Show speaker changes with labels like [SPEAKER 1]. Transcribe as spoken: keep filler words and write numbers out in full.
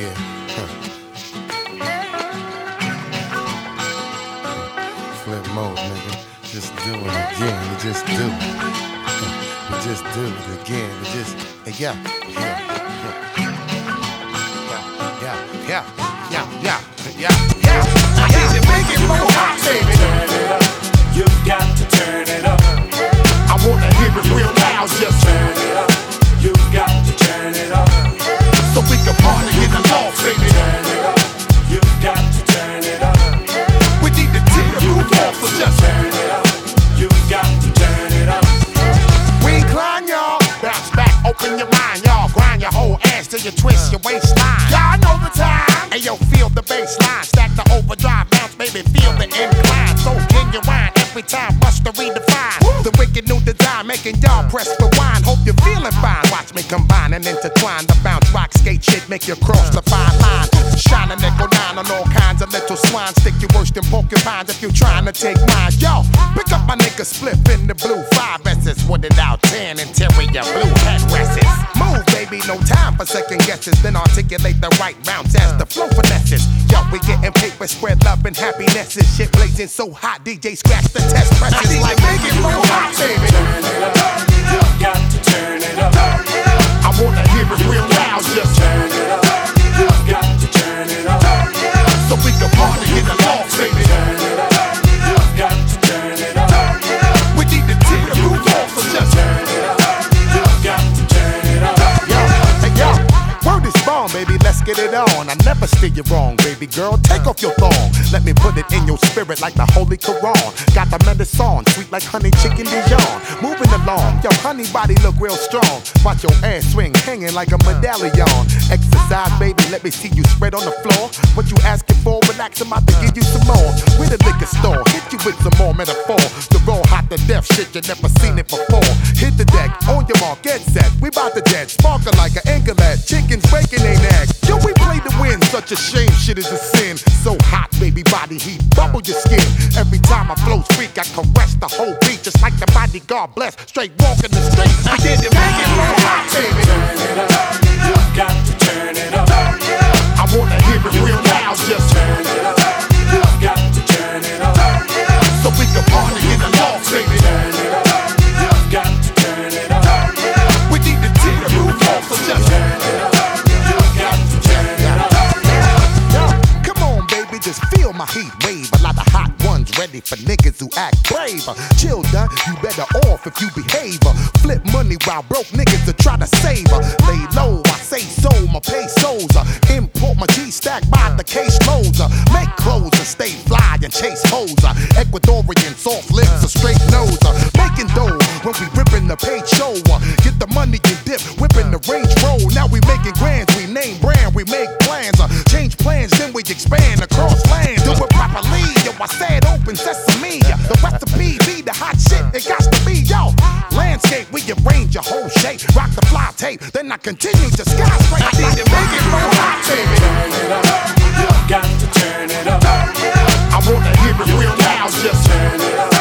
[SPEAKER 1] Yeah. Huh. Flip mode, nigga. Just do it again. We just do it. Huh. We just do it again. We just, hey, yeah, yeah, yeah, yeah, yeah, yeah, yeah, yeah.
[SPEAKER 2] I need to make it more hot, baby. Turn it up. You've got to turn it up.
[SPEAKER 1] I wanna hear it real loud. Just
[SPEAKER 2] turn it up. You've got to turn it up.
[SPEAKER 1] So we can party in the loft, baby.
[SPEAKER 2] Turn it up. You've got to turn it up.
[SPEAKER 1] We need to tear the roof off, so just
[SPEAKER 2] turn it up. You've got to turn it up.
[SPEAKER 1] We incline, y'all. Bounce back, open your mind, y'all. Grind your whole ass till you twist your waistline. Y'all know the time. Hey, yo, feel the bass line. Stack the overdrive, bounce, baby, feel the incline. So can you whine every time, must to redefine. The wicked new design, making y'all press rewind. Hope you're feeling fine. Watch me combine and intertwine. The bounce, rock, skate shit, make you cross the fine line. Shine a nickel nine on all kinds of little swine. Stick you worse than porcupines if you're trying to take mine. Yo, pick up my nigga Split in the blue five S's. With it out ten interior blue headrests. Move, baby, no time for second guesses. Then articulate the right bounce as the flow finesses. Yo, we getting paper, spread love and happiness. This shit blazing so hot, D J scratch the test presses.
[SPEAKER 2] I
[SPEAKER 1] Like
[SPEAKER 2] make it more hot, baby. Turn it up. You've got to turn it up.
[SPEAKER 1] I wanna hear it real loud. Just
[SPEAKER 2] turn it up. You've got to turn it up.
[SPEAKER 1] So we can party in the loft, baby.
[SPEAKER 2] Turn it up. You've got to turn it up.
[SPEAKER 1] We need to tear the roof off, so just
[SPEAKER 2] turn it up. You've got to turn it up.
[SPEAKER 1] Yo, hey yo, word is born, baby, let's get it on. I never steer you wrong, baby girl, take off your thong. Let me put it in your spirit like the Holy Quran. Got the medicine, sweet like honey chicken Dijon. Moving along, your honey body look real strong. Watch your ass swing, hanging like a medallion. Exercise, baby, let me see you spread on the floor. What you asking for, relax, I'm about to give you some more. With a liquor store, hit you with some more metaphor. The raw hot to death shit, you never seen it before. Hit the deck, on your mark, get set. We bout to jet, sparkle like an anklet. Chickens breaking they neck. Yo, we play to win, such a shame, shit is a sin. So hot, baby, body heat, bubble your skin. Every time I flow freak, I caress the whole beat. Just like the bodyguard blessed, straight walking the street. I did it, make it more hot, baby.
[SPEAKER 2] Turn it up. You've got to turn it up.
[SPEAKER 1] I wanna hear it real loud, just
[SPEAKER 2] turn it up. You've got to turn it up.
[SPEAKER 1] So we can party in the loft, baby.
[SPEAKER 2] Turn it up. You've got to turn it up.
[SPEAKER 1] We need to tear the roof off, so just
[SPEAKER 2] turn it up. You've got to turn it up.
[SPEAKER 1] Yo, come on, baby, just feel my heat wave. A lot of hot ones ready for niggas who act brave. Chill, done, you better off if you behave. Flip money while broke niggas to try to save her. Lay low, I say so, my pesos. Import my G-stack by the case loads. Make clothes and stay fly and chase hoes. Ecuadorian soft lips, a straight nose. Making dough when we ripping the page show. Get the money and dip, whipping the range roll. Now we making grands, we name brand, we make plans. Change plans, then we expand across lands. Do it properly, yo, I said open sesame. The recipe be the hot shit, it got to be, yo. Landscape, we arrange your whole shape. Rock the fly tape, then I continue to skyscrape.
[SPEAKER 2] I need to make it more hot, baby. Turn it up. You've got to turn it up.
[SPEAKER 1] I wanna hear it real loud, just
[SPEAKER 2] turn it up.